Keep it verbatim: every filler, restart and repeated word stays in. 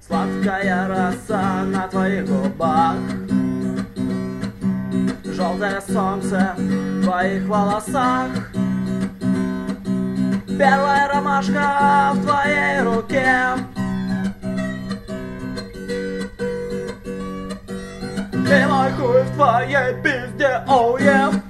Сладкая роса на твоих губах, желтое солнце в твоих волосах, первая ромашка в твоей руке. И мой хуй в твоей пизде, оу, oh, yeah.